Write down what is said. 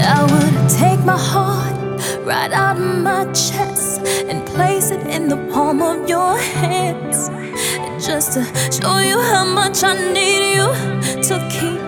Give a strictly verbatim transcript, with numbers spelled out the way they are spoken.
I would take my heart right out of my chest and place it in the palm of your hands, just to show you how much I need you to keep